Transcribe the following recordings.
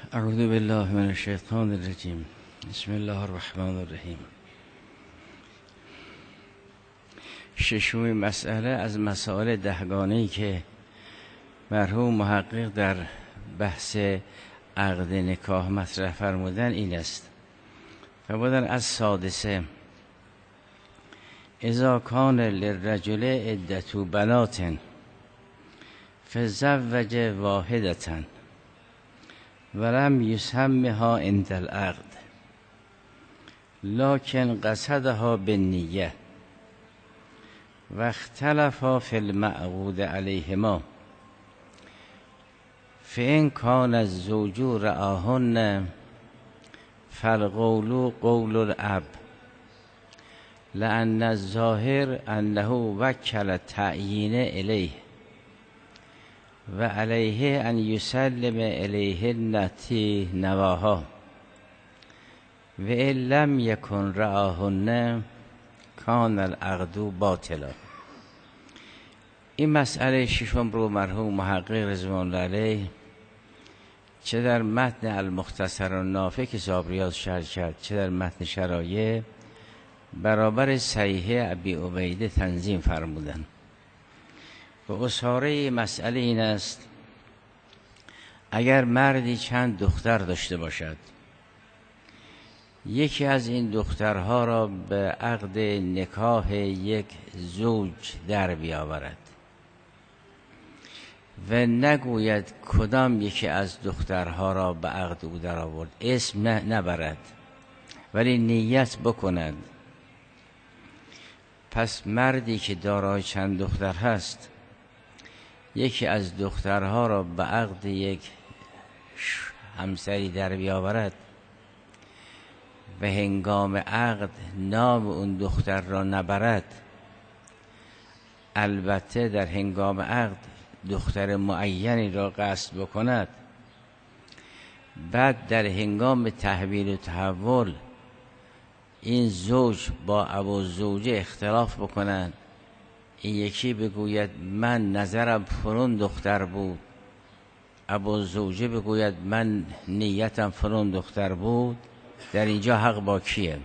اعوذ بالله من الشیطان الرجیم. بسم الله الرحمن الرحیم. ششمین مسئله از مسائل دهگانه‌ای که مرحوم محقق در بحث عقد نکاح مطرح فرمودن این است. فرمودن از سادسه اذا کان للرجل عدة بنات فزوج واحدة ولم يسمها عند العقد لكن قصدها بالنية واختلفا في المعقود عليهما فإن كان الزوج رآهن فالقول قول الأب لأن الظاهر أنه وكل التعيين إليه وعليه أن يسلم إليه التي نواها وإن لم يكن رآهن کان العقد باطلا. این مسئله ششم رو مرحوم محقق رضوان الله علیه چه در متن المختصر النافع که صاحب ریاض شرح کرد چه در متن شرایع برابر صحیح ابی عبیده تنظیم فرمودن. و اصاره مسئله این است اگر مردی چند دختر داشته باشد، یکی از این دخترها را به عقد نکاح یک زوج در بیاورد و نگوید کدام یکی از دخترها را به عقد او در آورد، اسم نبرد ولی نیت بکند، پس مردی که دارای چند دختر هست یکی از دخترها را به عقد یک همسری در بیاورد و هنگام عقد نام اون دختر را نبرد، البته در هنگام عقد دختر معینی را قصد بکند، بعد در هنگام تحویل و تحول این زوج با ابو زوجه اختلاف بکنند، این یکی بگوید من نظرم فرون دختر بود، ابو زوجه بگوید من نیتم فرون دختر بود، در اینجا حق با کیه؟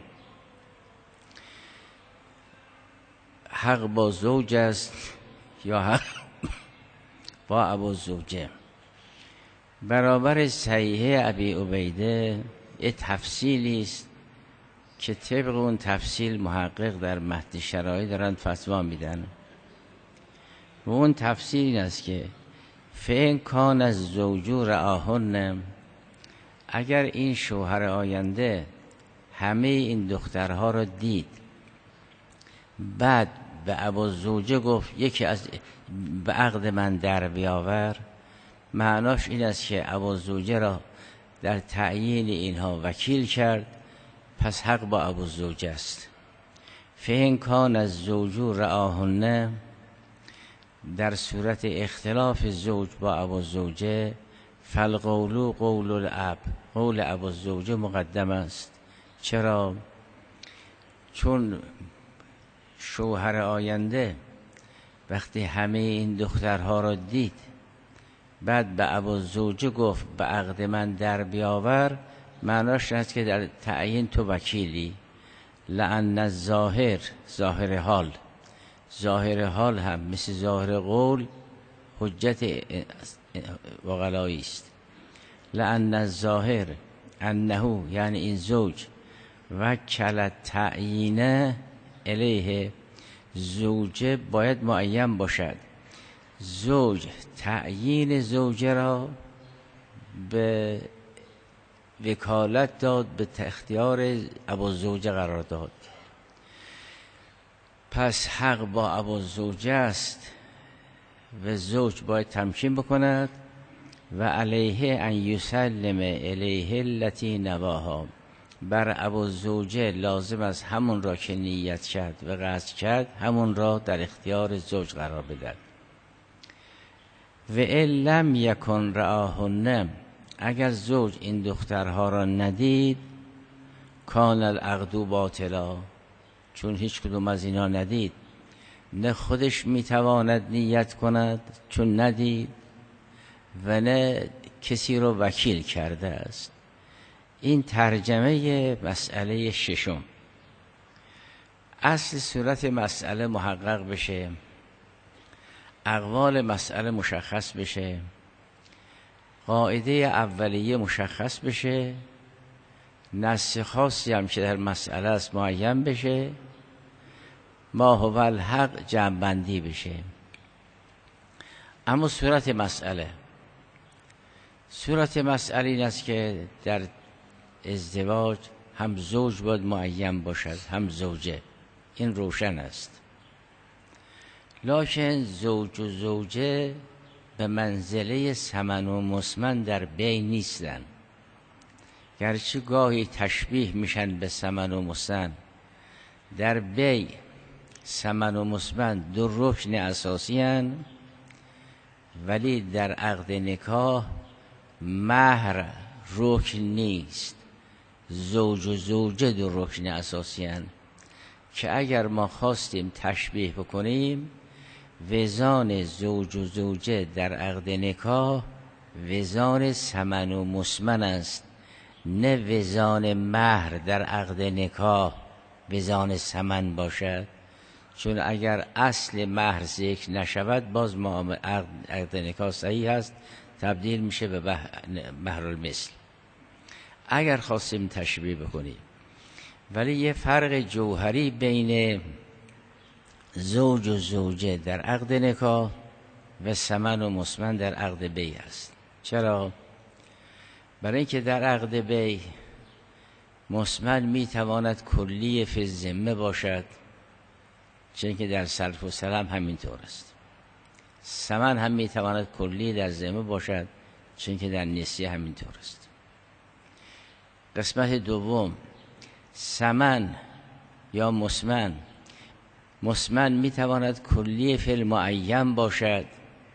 حق با زوج است یا حق با ابو زوجه؟ برابر صحیح ابی عبیده یه تفصیلی است که طبق اون تفصیل محقق در متن شرایع دارن فتوا میدن و اون تفصیل این است که فإن کان الزوج رآهن، اگر این شوهر آینده همه این دخترها را دید بعد به ابو زوجه گفت یکی از به عقد من در بیاور، معناش این است که ابو زوجه را در تعیین اینها وکیل کرد، پس حق با ابو زوجه است. فإن کان الزوج رآهن، در صورت اختلاف زوج با ابو زوجه فالقول قول الاب، قول ابو زوجه مقدم است. چرا؟ چون شوهر آینده وقتی همه این دخترها را دید بعد به ابو زوجه گفت به عقد من در بیاور، معناش است که در تعیین تو وکیلی. لأن الظاهر، ظاهر حال هم مثل ظاهر قول حجت وغلایی است. لأن الظاهر انه، یعنی این زوج وکل تعیین الیه، زوجه باید معین باشد، زوج تعیین زوجه را به وکالت داد، به اختیار ابو زوجه قرار داد، پس حق با ابو زوجه است و زوج باید تمکین بکند و علیه ان یسلم الیه التی نواها، بر ابو زوجه لازم است همون را که نیت کرد و قصد کرد همون را در اختیار زوج قرار بدهد. و ان لم یکن رآهن، اگر زوج این دخترها را ندید کان العقد باطلا، چون هیچ کدوم از اینا ندید، نه خودش میتواند نیت کند چون ندید و نه کسی رو وکیل کرده است. این ترجمه مسئله ششم. اصل صورت مسئله محقق بشه، اقوال مسئله مشخص بشه، قاعده اولیه مشخص بشه، نص خاصی هم که در مسئله است معین بشه، ما هو الحق جمع‌بندی بشه. اما صورت مسئله این است که در ازدواج هم زوج باید معین باشد هم زوجه، این روشن است. لکن زوج و زوجه به منزله ثمن و مسمن در بی نیستن، گرچه گاهی تشبیه میشن به ثمن و مسمن. در بی ثمن و مسمن دو رکن اساسی هستند، ولی در عقد نکاح مهر رکن نیست، زوج و زوجه دو رکن اساسی هستند که اگر ما خواستیم تشبیه بکنیم، وزان زوج و زوجه در عقد نکاح وزان ثمن و مسمن است، نه وزان مهر در عقد نکاح وزان ثمن باشد. چون اگر اصل مهر ذکر نشود باز عقد نکاح صحیح است، تبدیل میشه به مهر المثل اگر خواستیم تشبیه بکنیم. ولی یه فرق جوهری بین زوج و زوجه در عقد نکاح و ثمن و مسمن در عقد بی است. چرا؟ برای اینکه در عقد بی مسمن میتواند کلی فی الذمه باشد، چون که در سلف و سلم همینطور است. ثمن هم میتواند کلی در ذمه باشد، چون که در نسیه همینطور است. قسمت دوم، ثمن یا مسمن میتواند کلی فی المعین باشد،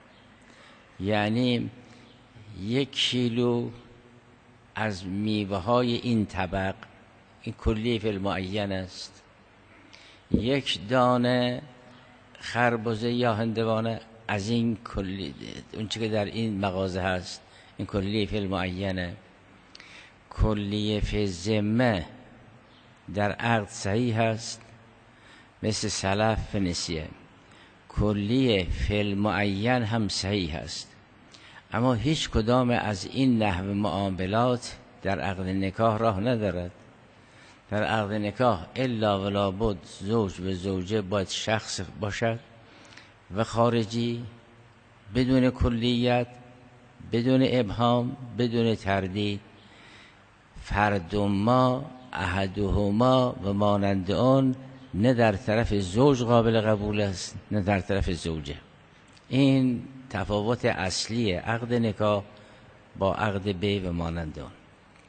یعنی 1 کیلو از میوه های این طبق، این کلی فی المعین است. 1 دانه خربزه یا هندوانه از این کلی، اون چیزی که در این مغازه هست، این کلی فی المعینه. کلی فی الذمه در عقد صحیح هست، مثل سلف و نسیه. کلی فی المعین هم صحیح هست، اما هیچ کدام از این نحو معاملات در عقد نکاح راه ندارد. در عقد نکاح الا ولا بد زوج و زوجه باید شخص باشد و خارجی، بدون کلیت، بدون ابهام، بدون تردید. فرد ما احدهما و مانند آن نه در طرف زوج قابل قبول است نه در طرف زوجه. این تفاوت اصلی عقد نکاح با عقد بی و مانند آن.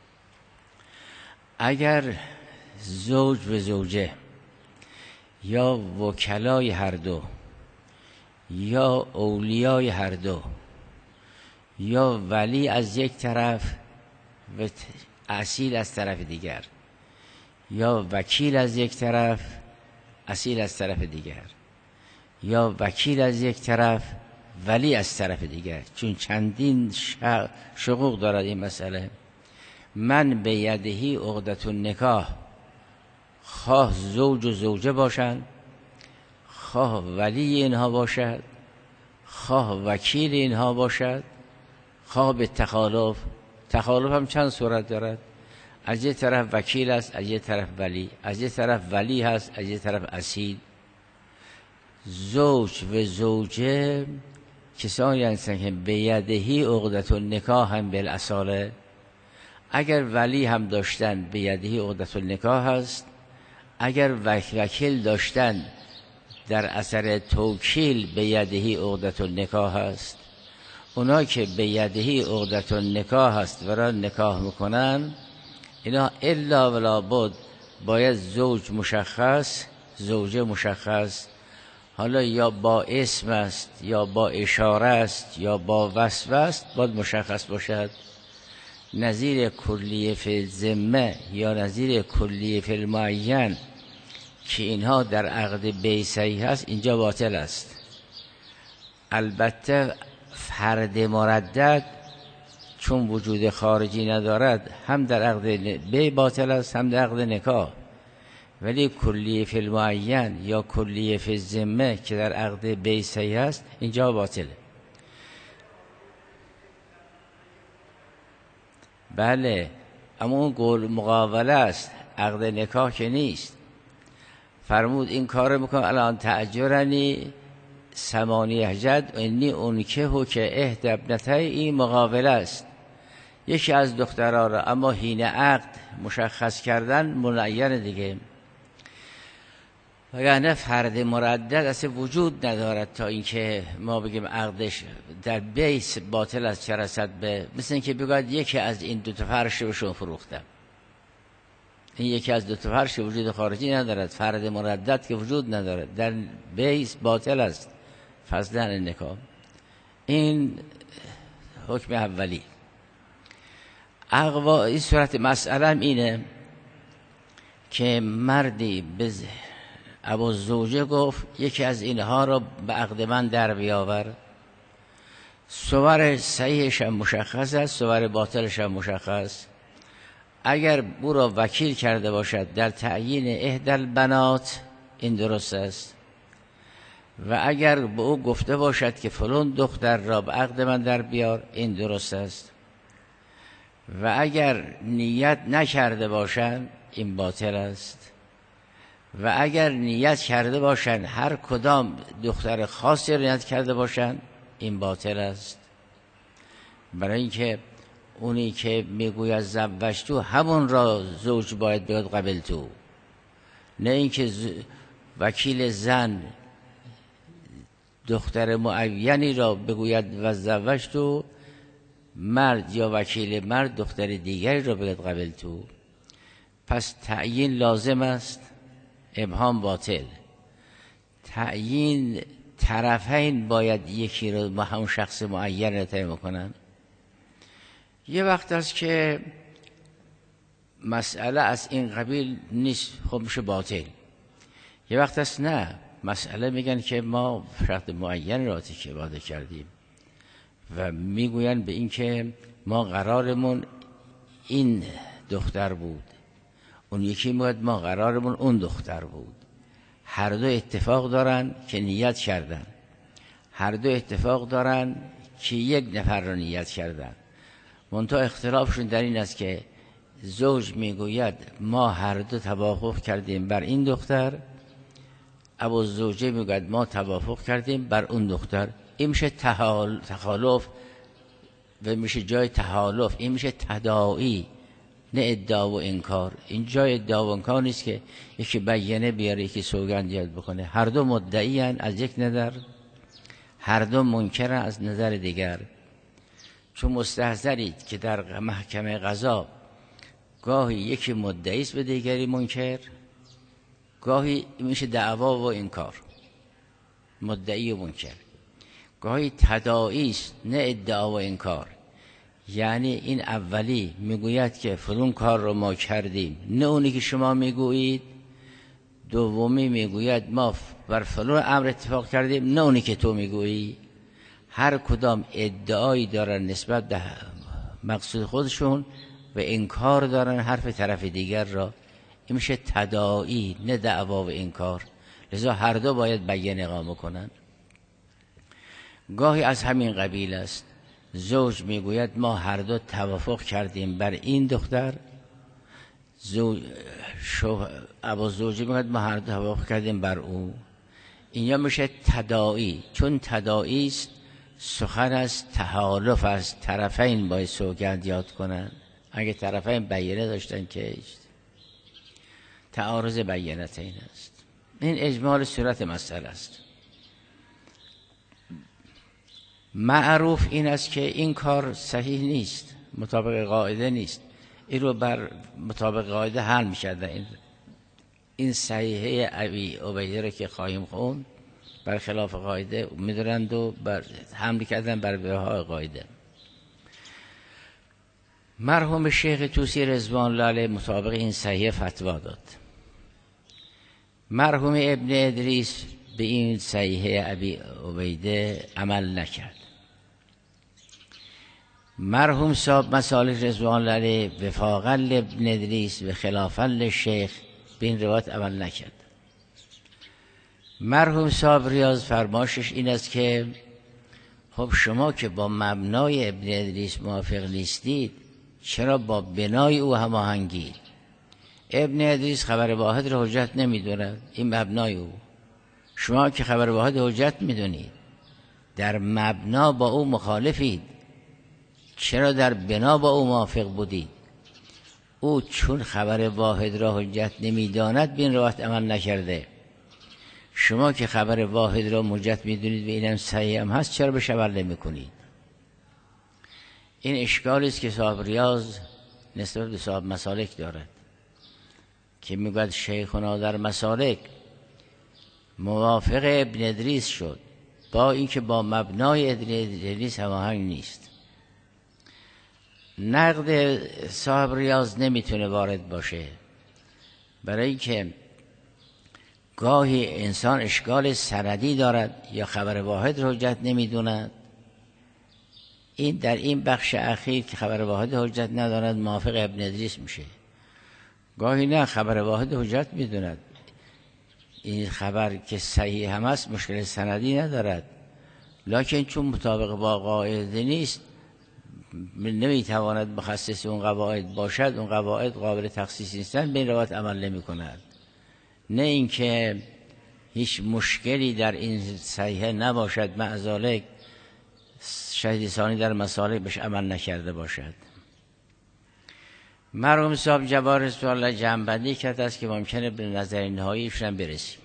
اگر زوج و زوجه یا وکلای هر دو یا اولیای هر دو یا ولی از یک طرف و اصیل از طرف دیگر، یا وکیل از یک طرف اصیل از طرف دیگر، یا وکیل از یک طرف ولی از طرف دیگر، چون چندین شقوق دارد این مسئله. من به یدهی عقدة النکاح، خواه زوج و زوجه باشند، خواه ولی اینها باشد، خواه وکیل اینها باشد، خواه به تخالف. تخالف هم چند صورت دارد، از یه طرف وکیل است، از یه طرف ولی، از یه طرف ولی هست، از یه طرف اصیل. زوج و زوجه کسانی هستند که به یدهی عقدة النکاح هم بالاصاله. اگر ولی هم داشتن به یدهی عقدة النکاح هست، اگر وکیل داشتن در اثر توکیل به یدهی عقدة النکاح هست. اونا که به یدهی عقدة النکاح هست و را نکاح میکنن، اینا الا ولا بد باید زوج مشخص، زوجه مشخص، حالا یا با اسم است یا با اشاره است یا با وصف است، باید مشخص باشد. نظیر کلیه فی الذمه یا نظیر کلیه فی المعین که اینها در عقد بی صحیح هست، اینجا باطل است. البته فرد مردد چون وجود خارجی ندارد هم در عقد بی باطل است هم در عقد نکاح. ولی کلیه فی المعین یا کلیه فی الذمه که در عقد بی صحیح است اینجا باطله. بله اما اون قول مقاوله است، عقد نکاح که نیست. فرمود این کار میکنم الان تأجرنی 8 جد انی انکهو که احد ابنتای، این مقابله است. یکی از دخترها را اما حین عقد مشخص کردن معین دیگه، وگرنه فرد مردد اصلا وجود ندارد تا اینکه ما بگیم عقدش در بیس باطل است چه رسد به، مثل اینکه بگوید یکی از این دو تا فرش بهشون فروختم. این یکی از دو تا فرش وجود خارجی ندارد، فرد مردد که وجود ندارد، در بیس باطل است فصلا نکاح. این حکم اولی. این صورت مسئله اینه که مردی به ابوالزوجه گفت یکی از اینها را به عقد من در بیاور، صور صحیحش هم مشخص است، صور باطلش هم مشخص. اگر او را وکیل کرده باشد در تعیین احد البنات این درست است، و اگر به او گفته باشد که فلان دختر را به عقد من در بیار این درست است، و اگر نیت نکرده باشند این باطل است، و اگر نیت کرده باشند هر کدام دختر خاصی را نیت کرده باشند این باطل است. برای اینکه اونی که میگوید زوجتو همون را زوج باید بگوید قبلتو، نه اینکه وکیل زن دختر معینی را بگوید و زوجتو، مرد یا وکیل مرد دختر دیگری را بگوید قبلتو. پس تعیین لازم است، ابهام باطل. تعیین طرفین باید یکی رو با همون شخص معین را تعیین کنن. یه وقت است که مسئله از این قبیل نیست، خب میشه باطل. یه وقت است نه، مسئله میگن که ما شرط معین را که وعده کردیم و میگوین به این که ما قرارمون این دختر بود، اون یکی میگوید ما قرارمون اون دختر بود. هر دو اتفاق دارن که نیت کردن، هر دو اتفاق دارن که یک نفر را نیت کردن. منتها اختلافشون در این است که زوج میگوید ما هر دو توافق کردیم بر این دختر، ابوالزوجه میگوید ما توافق کردیم بر اون دختر. این میشه تخالف و میشه جای تحالف، این میشه تداعی نه ادعا و انکار. این جای ادعا و انکار نیست که یکی بیانه بیاره یکی سوگند یاد بکنه. هر دو مدعی هستند از یک نظر، هر دو منکرن از نظر دیگر. چون مستحضرید که در محکمه قضا گاهی یکی مدعی است به دیگری منکر، گاهی میشه دعوا و انکار، مدعی و منکر. گاهی تداعی است نه ادعا و انکار، یعنی این اولی میگوید که فلان کار رو ما کردیم نه اونی که شما میگویید، دومی میگوید ما بر فلان امر اتفاق کردیم نه اونی که تو میگویی. هر کدام ادعایی دارن نسبت به مقصود خودشون و انکار دارن حرف طرف دیگر را. این میشه تداعی نه دعوا و انکار، لذا هر دو باید بیان اقامه کنن. گاهی از همین قبیل است، زوج میگوید ما هر دو توافق کردیم بر این دختر، ابوالزوجه میگوید ما هر دو توافق کردیم بر او. اینجا میشه تداعی. چون تداعی است سخن از تحالف از طرفین باید سوگند یاد کنن. اگه طرفین بیانه داشتن که تعارض بیانتین است. این اجمال صورت مسئله است. معروف این است که این کار صحیح نیست، مطابق قاعده نیست. این رو بر مطابق قاعده حل می‌شد. این صحیحه ابی عبیده رو که خواهیم خوند بر خلاف قاعده می‌دارند و بر حمل کردن بر بهای قاعده. مرحوم شیخ طوسی رضوان الله علیه مطابق این صحیحه فتوا داد. مرحوم ابن ادریس به این صحیحه ابی عبیده عمل نکرد. مرحوم صاحب مسالک رضوان الله علیه وفاقا لابن ادریس و خلافا للشیخ به این روایت عمل نکرد. مرحوم صاحب ریاض فرمایشش این است که خب شما که با مبنای ابن ادریس موافق نیستید، چرا با بنای او هماهنگید؟ ابن ادریس خبر واحد را حجت نمیدوند، این مبنای او. شما که خبر واحد حجت میدونید، در مبنا با او مخالفید، چرا در بنا با او موافق بودید؟ او چون خبر واحد را حجت نمیداند به این روایت عمل نکرده. شما که خبر واحد را حجت میدونید و اینم صحیح هم هست، چرا بهش عمل نمیکنید؟ این اشکالی است که صاحب ریاض نسبت به صاحب مسالک دارد که میگوید شیخنا در مسالک موافق ابن ادریس شد با اینکه با مبنای ابن ادریس هماهنگ نیست. نقد صاحب ریاض نمیتونه وارد باشه، برای اینکه گاهی انسان اشکال سندی دارد یا خبر واحد را حجت نمیدوند. این در این بخش اخیر که خبر واحد حجت ندارد موافق ابن ادریس میشه. گاهی نه، خبر واحد حجت میدوند، این خبر که صحیح هم است مشکل سندی ندارد، لکن چون مطابق با قاعده نیست نمیتواند مخصص اون قواعد باشد، اون قواعد قابل تخصیص نیستن، به این روایت عمل نمی کند. نه اینکه هیچ مشکلی در این صحیحه نباشد، معذالک شهید ثانی در مسالک بهش عمل نکرده باشد. مرحوم صاحب جواهر رضوان الله جمع‌بندی کرده است که ممکنه به نظر نهاییش هم برسیم.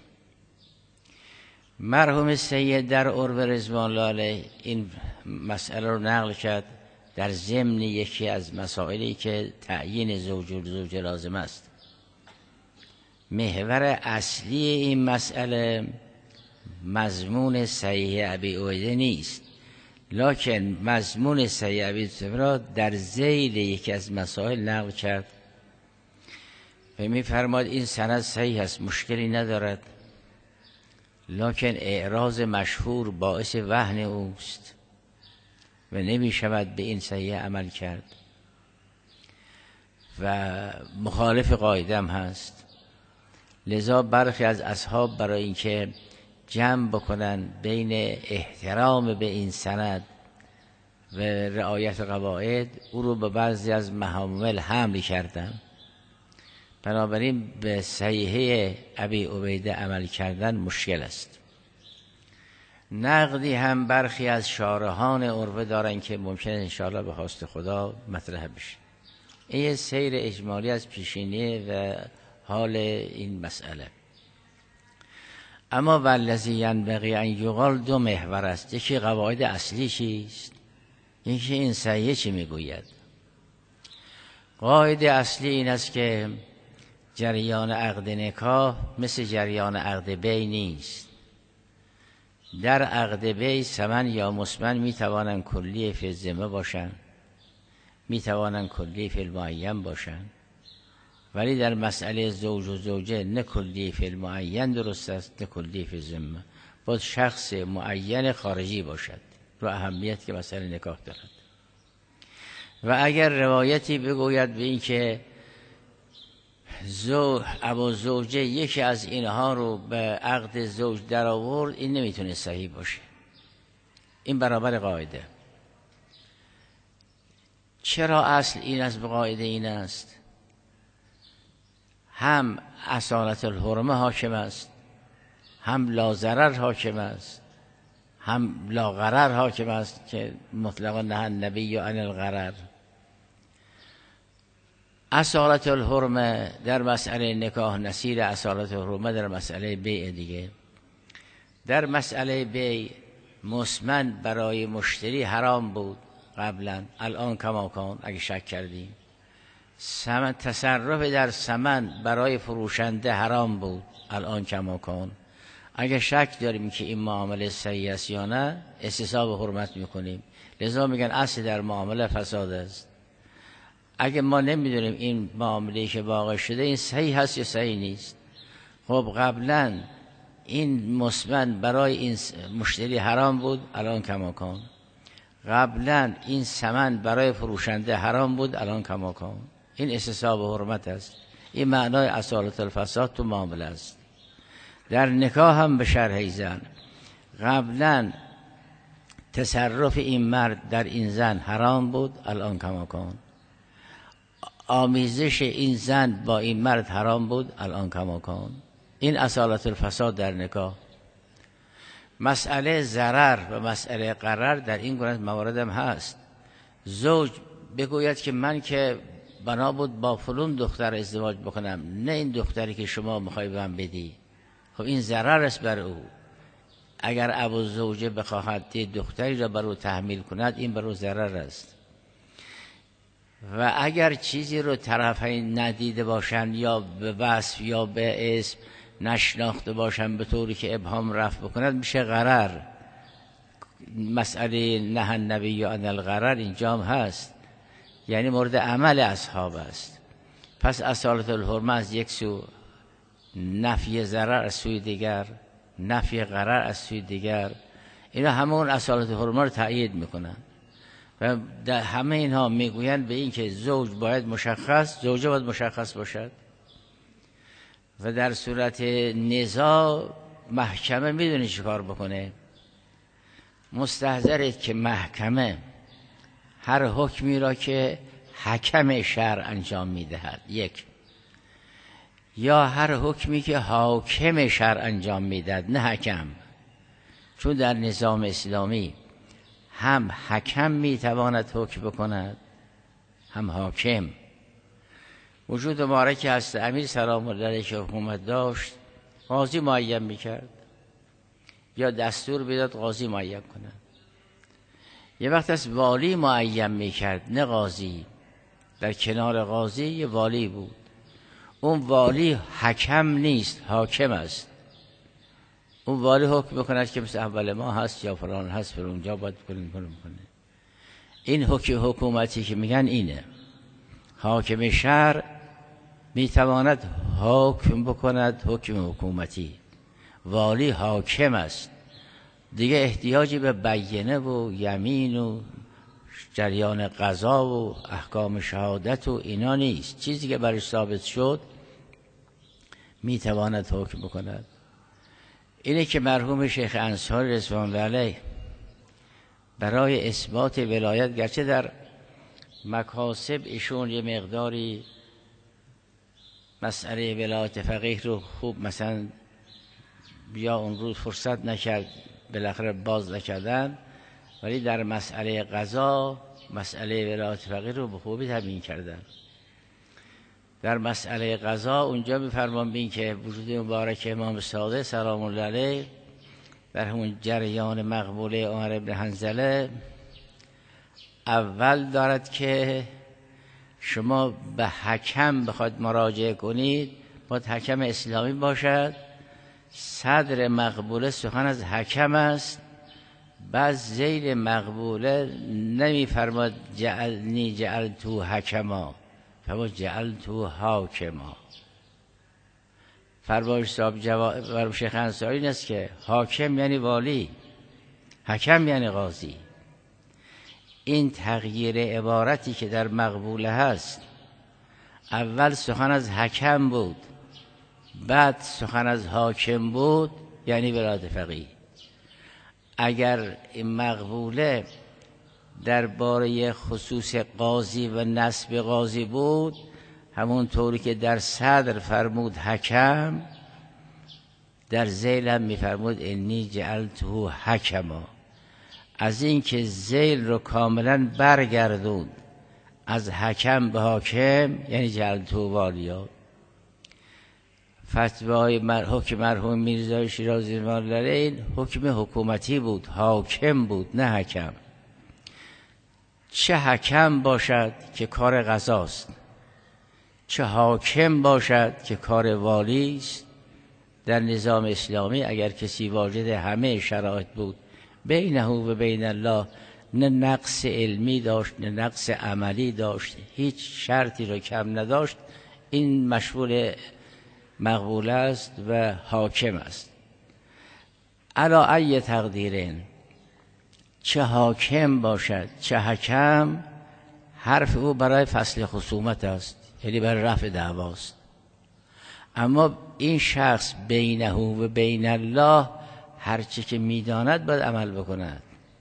مرحوم سید در عروه رضوان الله علیه این مسئله رو نقل کرد در ضمن یکی از مسائلی که تعیین زوج و زوجه لازم است. محور اصلی این مسئله مضمون صحیح ابی عبیده نیست، لکن مضمون صحیح ابی عبیده را در ذیل یکی از مسائل نقل کرد و می‌فرماد این سند صحیح است، مشکلی ندارد، لکن اعراض مشهور باعث وهن اوست و نمی‌شود به این صحیح عمل کرد و مخالف قاعده هم هست. لذا برخی از اصحاب برای اینکه جمع بکنن بین احترام به این سند و رعایت قواعد، او رو به بعضی از محامل حمل کردن. بنابراین به صحیحه ابی عبیده عمل کردن مشکل است. نقدی هم برخی از شارحان عروه دارن که ممکنه انشاءالله به خواست خدا مطرح بشه. این سیر اجمالی از پیشینی و حال این مسئله. اما والذی ینبغی ان یقال دو محور است. یکی قواعد اصلی چیست، یکی این صحیح چی میگوید. قاعده اصلی این است که جریان عقد نکاح مثل جریان عقد بی نیست. در عقد بی ثمن یا مثمن میتوانند کلی فی الذمه باشند، میتوانند کلی فی المعین باشند، ولی در مسئله زوج و زوجه نه کلی فی المعین درست است نه کلی فی الذمه، باید شخص معین خارجی باشد. رو اهمیت که مسئله نکاح دارد. و اگر روایتی بگوید به این که ابو زوجه یکی از اینها رو به عقد زوج در آورد، این نمیتونه صحیح باشه. این برابر قاعده. چرا اصل این است به قاعده این است؟ هم اصالت الحرمه حاکم است، هم لا ضرر حاکم است، هم لا غرر حاکم است که مطلقا نهی النبی عن الغرر. اصالت الحرمه در مسئله نکاح نصیر اصالت الحرمه در مسئله بیع دیگه. در مسئله بیع مثمن برای مشتری حرام بود قبلا، الان کماکان اگه شک کردیم. تصرف در ثمن برای فروشنده حرام بود، الان کماکان. اگه شک داریم که این معامله صحیح است یا نه، استصحاب حرمت میکنیم. لذا میگن اصل در معامله فساد است. اگه ما نمیدونیم این معامله که واقع شده این صحیح هست یا صحیح نیست، خب قبلا این مثمن برای این مشتری حرام بود، الان کماکان. قبلا این ثمن برای فروشنده حرام بود، الان کماکان. این استصحاب حرمت است. این معنای اصالت الفساد تو معامله است. در نکاح هم به شرح زن، قبلا تصرف این مرد در این زن حرام بود، الان کماکان. آمیزش این زن با این مرد حرام بود، الان کماکان. این اصالت الفساد در نکاح. مسئله ضرر و مسئله قرار در این گونه موارد هم هست. زوج بگوید که من که بنا بود با فلان دختر ازدواج بکنم، نه این دختری که شما میخوای به من بدی. خب این ضرر است بر او. اگر ابو زوجه بخواهد دختری را بر او تحمیل کند، این بر او ضرر است. و اگر چیزی رو طرفین ندیده باشند یا به وصف یا به اسم نشناخته باشند به طوری که ابهام رفع بکند، میشه غرر. مسئله نهی النبی عن الغرر اینجا هم هست، یعنی مورد عمل اصحاب است. پس اصالت الحرمه از یک سو، نفی ضرر از سوی دیگر، نفی غرر از سوی دیگر، اینا همون اصالت الحرمه رو تأیید میکنن. و در همه اینها میگویند به این که زوج باید مشخص، زوجه باید مشخص باشد. و در صورت نزاع محکمه میدونه چی کار بکنه. مستحضرید که محکمه هر حکمی را که حکم شرع انجام میدهد، یک، یا هر حکمی که حاکم شرع انجام میدهد، نه حکم. چون در نظام اسلامی هم حکم میتواند حکم بکند، هم حاکم. وجود مبارک هست امیر سلام الله علیه که حکومت داشت، قاضی معین میکرد یا دستور میداد قاضی معین کند. یه وقت از والی معین میکرد، نه قاضی. در کنار قاضی یه والی بود. اون والی حکم نیست، حاکم است. اون والی حکم بکند که مثل اول ما هست یا فلان هست، پر اونجا باید کنه. این حکومتی که میگن اینه. حاکم شرع میتواند حکم بکند، حکم حکومتی. والی حاکم است، دیگه احتیاجی به بیینه و یمین و جریان قضا و احکام شهادت و اینا نیست. چیزی که برش ثابت شد میتواند حکم بکند. اینه که مرحوم شیخ انصاری رضوان الله علیه برای اثبات ولایت، گرچه در مکاسب ایشون یه مقداری مسئله ولایت فقیه رو خوب مثلا بیا اون روز فرصت نکرد، بالاخره باز نکردن، ولی در مسئله قضا مسئله ولایت فقیه رو به خوبی تبیین کردن. در مسئله قضا اونجا می‌فرمان بین که وجود مبارک امام صادق سلام الله علیه در همون جریان مقبوله عمر بن حنظله اول دارد که شما به حکم بخواید مراجعه کنید، باید حکم اسلامی باشد. صدر مقبوله سخن از حکم است. بعد ذیل مقبوله نمی‌فرماد جعلنی جعلتو حکما، فرمود جعلتو حاکما. فرمایش صاحب جواب شیخ انصاری این است که حاکم یعنی والی، حکم یعنی قاضی. این تغییر عبارتی که در مقبوله هست، اول سخن از حکم بود، بعد سخن از حاکم بود، یعنی ولایت فقیه. اگر این مقبوله درباره خصوص قاضی و نسب قاضی بود، همون طوری که در صدر فرمود حکم، در ذیل هم میفرمود انی جعلته حکما. از این که ذیل رو کاملا برگردوند از حکم به حاکم، یعنی جعلته والیا. فتوای حکم مرحوم میرزا شیرازی رحمه الله علیه این حکم حکومتی بود، حاکم بود، نه حکم. چه حکم باشد که کار قضاست، چه حاکم باشد که کار والی است. در نظام اسلامی اگر کسی واجد همه شرایط بود، بینه و بین الله، نه نقص علمی داشت نه نقص عملی داشت، هیچ شرطی رو کم نداشت، این مشمول مقبول است و حاکم است. علی ای تقدیرین، چه حاکم باشد چه حکم، حرف او برای فصل خصومت است، یعنی برای رفع دعواست. اما این شخص بینه و بین الله هرچی که میداند باید عمل بکند،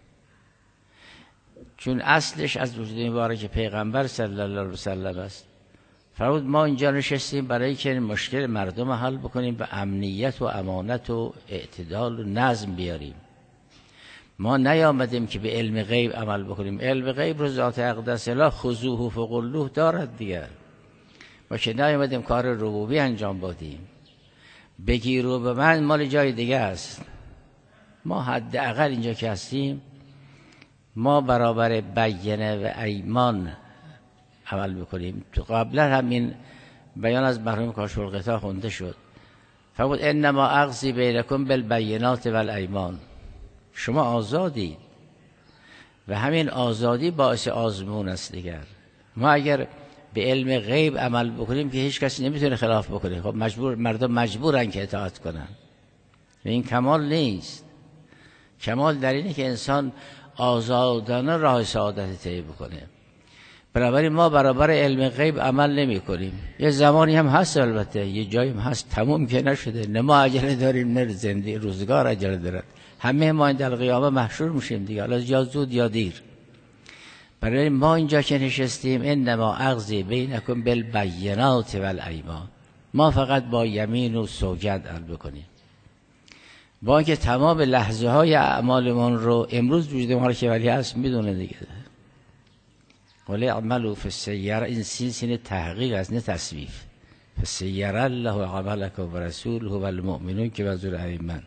چون اصلش از وجود مبارک پیغمبر صلی الله علیه وسلم است. فرمود ما اینجا نشستیم برای که مشکل مردم حل بکنیم، به امنیت و امانت و اعتدال و نظم بیاریم. ما نیامدیم که به علم غیب عمل بکنیم. علم غیب رو ذات اقدس الله خذوه فغلوه دارد دیگر. ما که نیامدیم کار ربوبی انجام بدیم. بگیر و به من مال جای دیگه است. ما حداقل اینجا که هستیم ما برابر بینه و ایمان عمل بکنیم. تو قبلا همین بیان از مرحوم کاشف الغطا خونده شد. فرمود انما اقضی بینکم بالبینات والایمان. شما آزادید و همین آزادی باعث آزمون است دیگر. ما اگر به علم غیب عمل بکنیم که هیچ کسی نمیتونه خلاف بکنه، خب مردم مجبورن که اطاعت کنن و این کمال نیست. کمال در اینه که انسان آزادانه راه سعادت طی بکنه. بنابراین ما برابر علم غیب عمل نمی کنیم. یه زمانی هم هست، البته یه جایی هم هست، تموم که نشده. نه ما عجله داریم نه زنده روزگار عجله دارد. همه ما این در قیامت محشور میشیم دیگه، حالا یا زود یا دیر. برای ما اینجا که نشستیم انما اقضی بینکم بالبینات والایمان، ما فقط با یمین و سوگند عمل بکنیم. با اینکه تمام لحظه های اعمالمون رو امروز وجود ما که ولی هست میدونه دیگه. ولی عملو فسیره، این سین تحقیق است نه تصویف. فسیره الله عملک و رسوله و المؤمنون که وزور ایمن.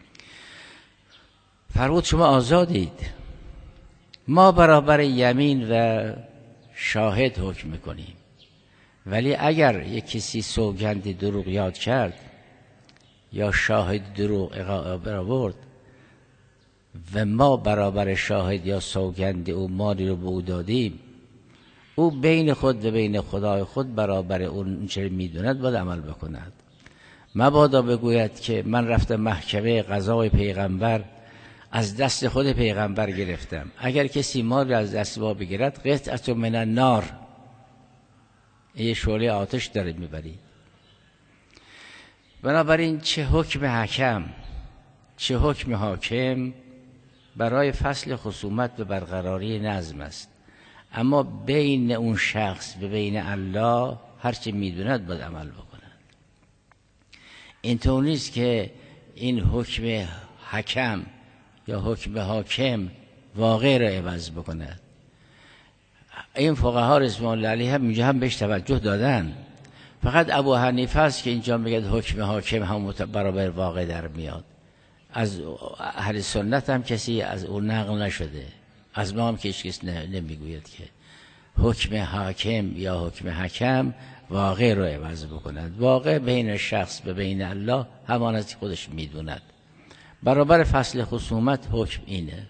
فرمود شما آزادید. ما برابر یمین و شاهد حکم میکنیم، ولی اگر یک کسی سوگند دروغ یاد کرد یا شاهد دروغ آورد و ما برابر شاهد یا سوگند او مالی رو به او دادیم، او بین خود و بین خدای خود برابر اون چه میدوند باید عمل بکند. مبادا بگوید که من رفتم محکمه قضای پیغمبر از دست خود پیغمبر گرفتم. اگر کسی مال از دست ما بگیرد قطعه من النار، یه شعله آتش داره میبرید. بنابراین چه حکم حکم چه حکم حاکم برای فصل خصومت و برقراری نظم است، اما بین اون شخص و بین الله هرچی میدوند باید عمل بکند. اینطور نیست که این حکم حکم یا حکم حاکم واقع را عوض بکند. این فقها رضوان الله علیهم هم اینجا هم بهش توجه دادن. فقط ابو حنیفه است که اینجا میگه حکم حاکم هم برابر واقع در میاد. از اهل سنت هم کسی از اون نقل نشده، از ما هم که هیچ کس نمیگوید که حکم حاکم یا حکم حکم واقع رو عوض بکند. واقع بین شخص و بین الله همان از خودش میدوند. برابر فصل خصومت حکم اینه.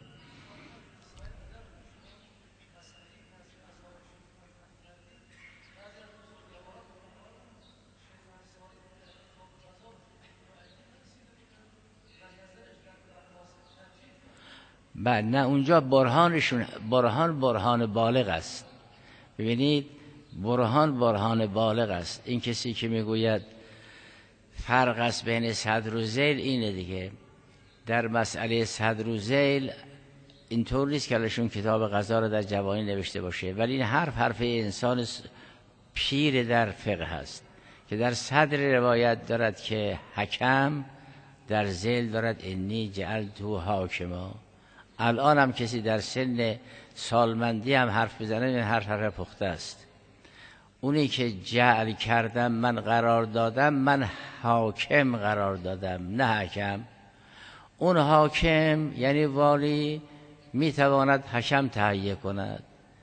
بعد نه اونجا برهانشون برهان بالغ است. ببینید برهان بالغ است. این کسی که میگوید فرق است بین صدر و ذیل اینه دیگه. در مسئله صدر و ذیل اینطور نیست که الاشون کتاب قضا رو در جوانی نوشته باشه، ولی این حرف انسان پیر در فقه هست که در صدر روایت دارد که حکم، در ذیل دارد انی جعلته حاکما. الان هم کسی در سن سالمندی هم حرف بزنه این حرف پخته است. اونی که جعل کردم من قرار دادم، من حاکم قرار دادم نه حکم. اون حاکم یعنی والی میتواند حکم تهیه کند.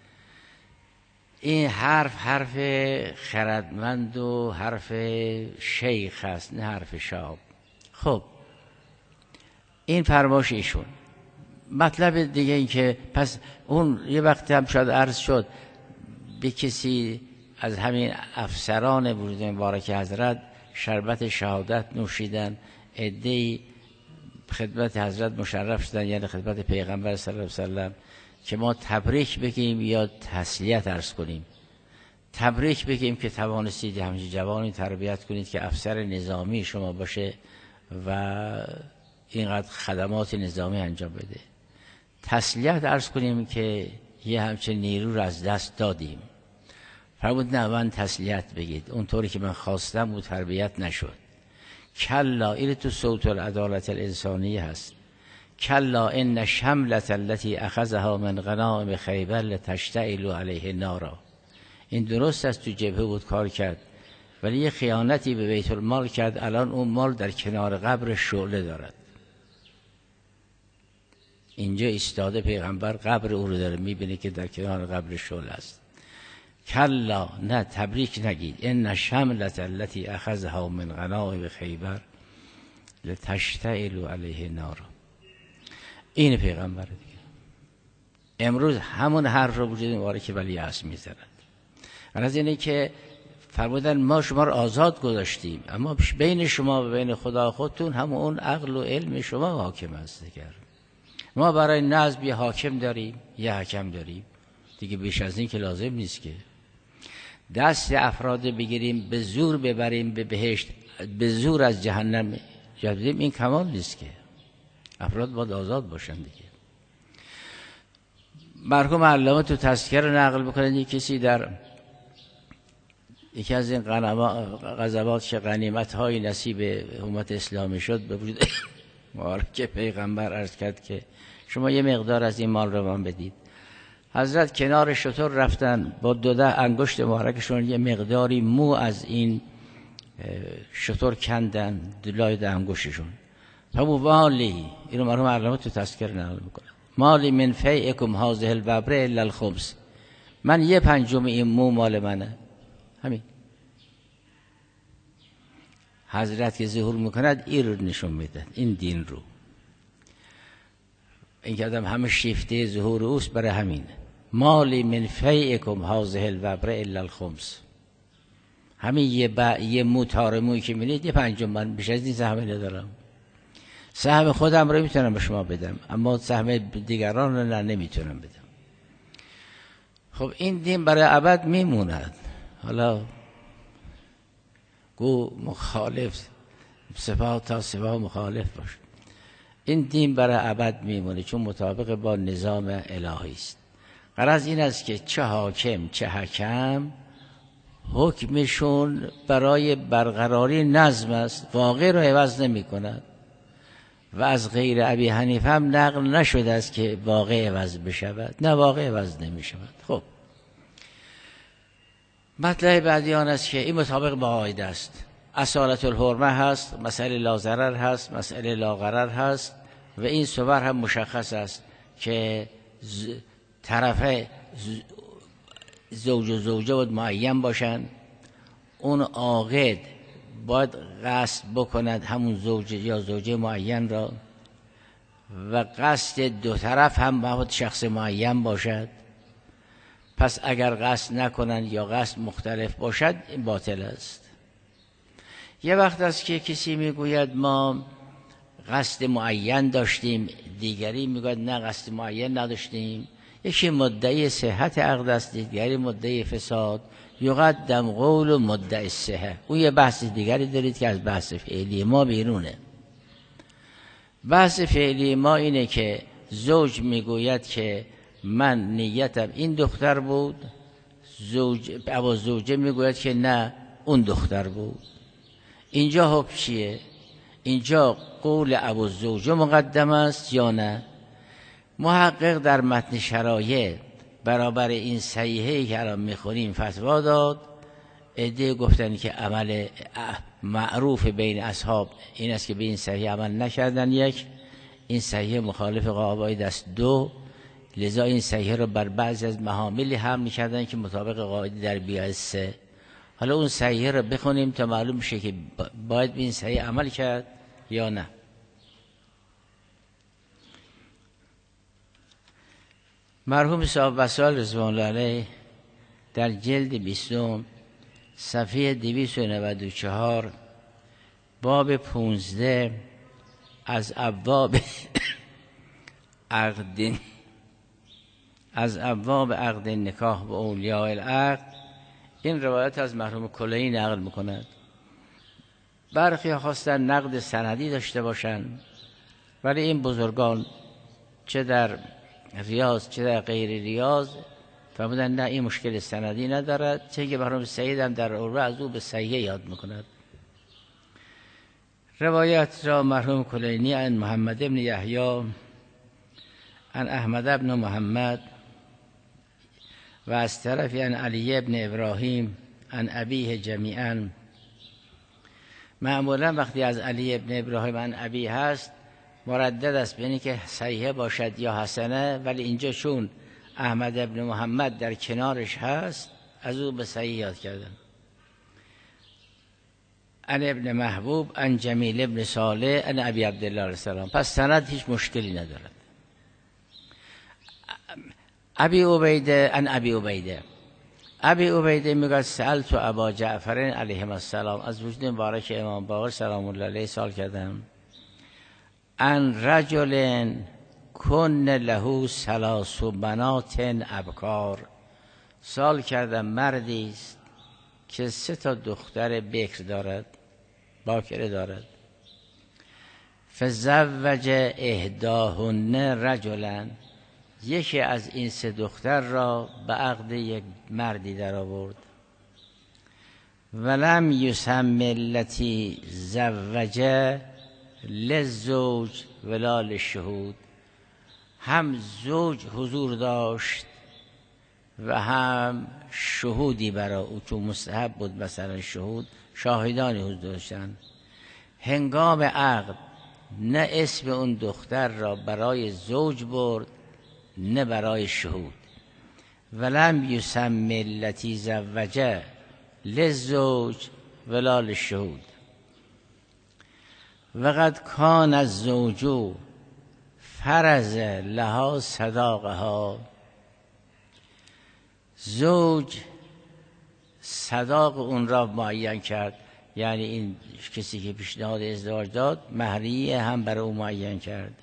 این حرف خردمند و حرف شیخ است نه حرف شاب. خب این فرمایش ایشون. مطلب دیگه این که پس اون یه وقتی هم شاید عرض شد به کسی از همین افسران وجود مبارک حضرت شربت شهادت نوشیدن، عده‌ای خدمت حضرت مشرف شدن، یعنی خدمت پیغمبر صلی الله علیه وسلم، که ما تبریک بگیم یا تسلیت عرض کنیم. تبریک بگیم که توانستید همچین جوانی تربیت کنید که افسر نظامی شما باشه و اینقدر خدمات نظامی انجام بده. تسلیت عرض کنیم که یه همچین نیرو رو از دست دادیم. فرمود نه من تسلیت بگید، اونطوری که من خواستم او تربیت نشد. کلا، این تو صوت العدالت الانسانی هست. کلا ان شملة التي اخذها من غنائم خیبر لتشتعل علیه نارا. این درست است تو جبهه بود کار کرد، ولی یه خیانتی به بیت المال کرد. الان اون مال در کنار قبر شعله دارد. اینجا ایستاده پیغمبر قبر او رو داره میبینه که در کنار قبر شعله است. کلا، نه تبریک نگید. ان شملة التي اخذها من غنائم خیبر لتشتعل علیه نارا. این پیغمبر دیگه. امروز همون حرف رو وجود واره که ولی اصل میزنند. از اینه که فرمودن ما شما رو آزاد گذاشتیم، اما بین شما و بین خدا خودتون هم اون عقل و علم شما حاکم است دیگر. ما برای نظم یه حاکم داریم، یه حکم داریم دیگه، بیش از این که لازم نیست که دست افراد بگیریم به زور ببریم به بهشت، به زور از جهنم جدیم. این کمال نیست که. افراد باید آزاد باشن دیگه. مرحوم علامه تو تذکره نقل میکنن یک کسی در یکی از این غزوات که غنیمت های نصیب امت اسلامی شد، به وجود که پیغمبر عرض کرد که شما یه مقدار از این مال رو من بدید. حضرت کنار شتر رفتن، با 2 انگشت مبارکشون یه مقداری مو از این شتر کندن دلای انگشتشون. فمو والی، اینو مرحوم علامه تو تذکره نقل میکنه، مالی من فیعکم هذه الببره الا الخبز. من 1/5 این مو مال منه. همین. حضرت که ظهور میکند این رو نشون میدن، این دین رو. این که آدم همه شیفته ظهور اوست، برای همینه. مالی من فیعکم هذه الببره الا الخبز. همین یه مو تار مویی که می‌بینید 1/5 من، بیش از این سهم ندارم. سهم خودم رو میتونم به شما بدم، اما سهم دیگران رو نمیتونم بدم. خب این دین برای ابد میموند. حالا گو مخالف صفات تا صفات مخالف باشه، این دین برای ابد میمونه، چون مطابق با نظام الهی است. غرض این است که چه حاکم چه حکم حکمشون برای برقراری نظم است، واقع رو عوض نمی کند. و از غیر ابی حنیفه هم نقل نشده است که واقع عوض بشود. نه، واقع عوض نمی شود. خب مطلب بعدی آن است که این مطابق با قاعده است. اصالت الحرمه هست، مسئله لا ضرر هست، مسئله لا غرر هست، و این صور هم مشخص است که طرف زوج و زوجه باید معین باشند. اون عاقد باید قصد بکند همون زوج یا زوجه معین را، و قصد 2 طرف هم باید شخص معین باشد. پس اگر قصد نکنند یا قصد مختلف باشد، این باطل است. یه وقت است که کسی میگوید ما قصد معین داشتیم، دیگری میگوید نه قصد معین نداشتیم. یکی مدعی صحت عقد است، دیگری مدعی فساد. یقدم قول مدعی صحت. اون یه بحث دیگری دارید که از بحث فعلی ما بیرونه. بحث فعلی ما اینه که زوج میگوید که من نیتم این دختر بود، ابا زوجه میگوید که نه اون دختر بود. اینجا حکم چیه؟ اینجا قول ابو زوجه مقدم است یا نه؟ محقق در متن شرایع برابر این صحیحه‌ای که الان میخونیم فتوا داد. عده گفتن که عمل معروف بین اصحاب این است که به این صحیح عمل نکردن. یک، این صحیح مخالف قواعد است. 2، لذا این صحیح رو بر بعضی از محاملی حمل کردن که مطابق قاعده در بیاد 3. حالا اون صحیح رو بخونیم تا معلوم بشه که باید به این صحیح عمل کرد یا نه. مرحوم صاحب وصال رضوان الله علیه در جلد 20 صفحه 294 باب 15 از ابواب عقد نکاح و اولیاء العقد. این روایت از مرحوم کلینی نقل میکند. برخی خواستن نقد سندی داشته باشند، ولی این بزرگان چه در ریاض چه در غیر ریاض فرمودن نه، این مشکل سندی ندارد، چه که مرحوم سعید هم در عروه از او به صحیح یاد میکند. روایت را مرحوم کلینی عن محمد بن یحیی عن احمد بن محمد و از طرفی عن علی بن ابراهیم عن ابیه جمیعا. معمولا وقتی از علی بن ابراهیم عن ابی هست مردد است بینی که صحیحه باشد یا حسنه، ولی اینجا چون احمد بن محمد در کنارش هست از او به صحیح یاد کردن. عن ابن محبوب عن جمیل ابن صالح عن ابی عبدالله علیه السلام. پس سند هیچ مشکلی ندارد. ابی عبیده عن ابی عبیده میگه سألت ابا جعفر علیه السلام، از وجود مبارک امام باقر سلام الله علیه سوال کردم، عن رجل کن له 3 بنات ابکار، سوال کردم مردی است که 3 دختر بکر دارد، باکره دارد، فزوج احداهن رجلا، یکی از این 3 دختر را به عقد یک مردی در آورد، ولم یسم التی زوجه للزوج ولا للشهود، هم زوج حضور داشت و هم شهودی برای او، چون مستحب بود مثلا شهود، شاهدانی حضور داشتند. هنگام عقد نه اسم اون دختر را برای زوج برد نه برای شهود. ولم یسم التی زوجه للزوج ولا للشهود. وقد کان الزوج فرض لها صداقها، زوج صداق اون را معین کرد، یعنی این کسی که پیشنهاد ازدواج داد مهریه هم برای او معین کرد.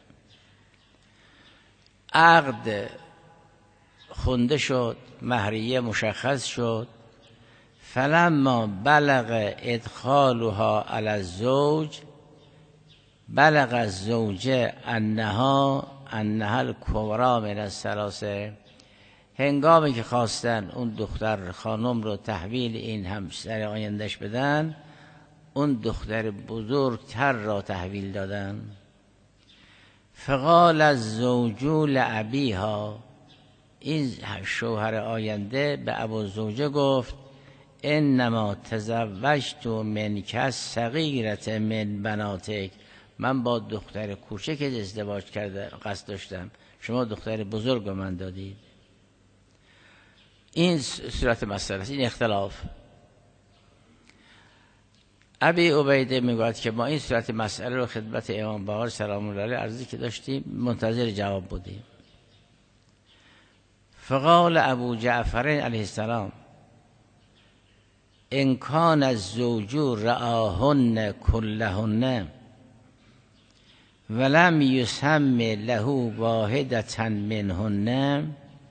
عقد خونده شد، مهریه مشخص شد. فلما بلغ ادخالها علی الزوج بلغ الزوجه انها الکبرى من الثلاثه، هنگامی که خواستن اون دختر خانم رو تحویل این همسر آیندهش بدن، اون دختر بزرگتر را تحویل دادن. فقال الزوج لابیها، این شوهر آینده به ابوالزوجه گفت انما تزوجت منک الصغیرة من بناتک، من با دختر کوچک ازدواج کرده قصد داشتم، شما دختر بزرگ به من دادید. این صورت مسئله است، این اختلاف. ابی عبیده میگوید که ما این صورت مسئله رو خدمت امام باقر سلام الله علیه عرضی که داشتیم منتظر جواب بودیم. فقال ابو جعفر علیه السلام ان کان الزوج رآهن کلهن ولم یسم له واحدة منهن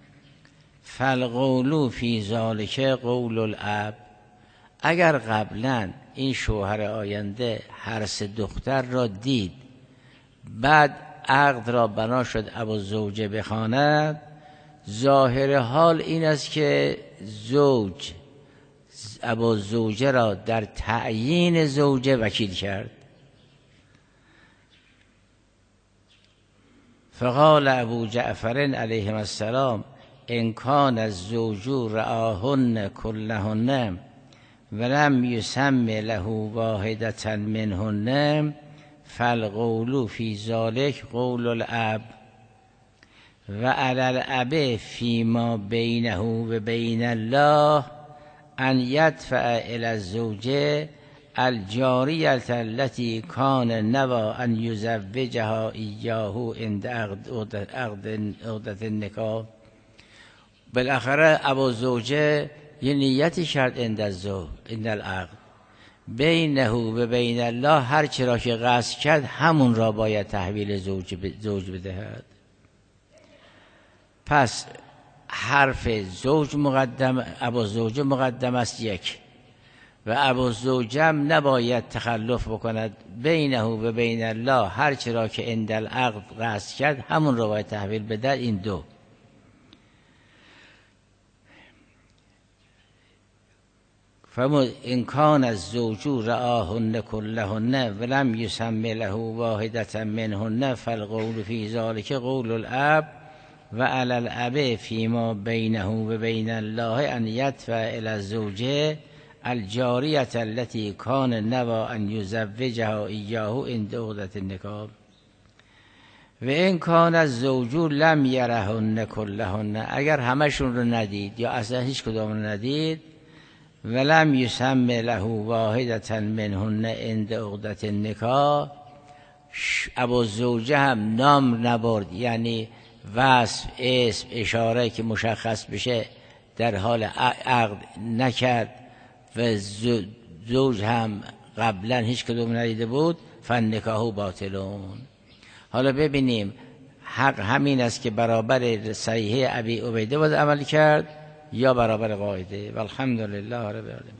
فالقول فی ذلک قول الاب، اگر قبلا این شوهر آینده هر 3 دختر را دید، بعد عقد را بنا شد ابوالزوجه بخواند، ظاهر حال این است که زوج ابوالزوجه را در تعیین زوجه وکیل کرد. فقال ابو جعفر علیه السلام ان کان الزوج رآهن کلهن ولم یسم له واحدة منهن فالقول فی ذلک قول الاب و علی الاب فیما بینه و بین الله ان یدفع الی الزوجه الجاریة التي کان نوی ان یزوجها ایاه عند عقد النکاح. بالاخره ابوالزوجه یه نیتی کرد عند العقد، بینه و بین الله، هر چی را که قصد کرد همون را باید تحویل زوج بدهد. پس حرف زوج مقدم، ابوالزوجه مقدم است یک، و ابوالزوجم نباید تخلف بکند. بینه و بین الله، هر چی را که عند العقد قصد کرد همون را باید تحویل بدهد. این دو. فإن كان الزوج رآهن كلهن ولم يسم له واحدة منهن فالقول في ذلك قول الأب وعلى الأب فيما بينه وبين الله أن يدفع إلى الزوجة الجارية التي كان نوى أن يزوجها إياه عند عقدة النكاح. وإن كان الزوج لم يرهن كلهن، اگر همشون رو ندید یا اصلا هیچ کدام رو ندید، ولم یسم له واحدة منهن عند عقدة النکاح، ابوالزوجه هم نام نبرد، یعنی وصف، اسم، اشاره که مشخص بشه در حال عقد نکرد و زوج هم قبلا هیچ کدوم ندیده بود، فالنکاح باطلون. حالا ببینیم حق همین است که برابر صحیحه ابی عبیده باید عمل کرد یا برابر قاعده. والحمدلله رب العالمین.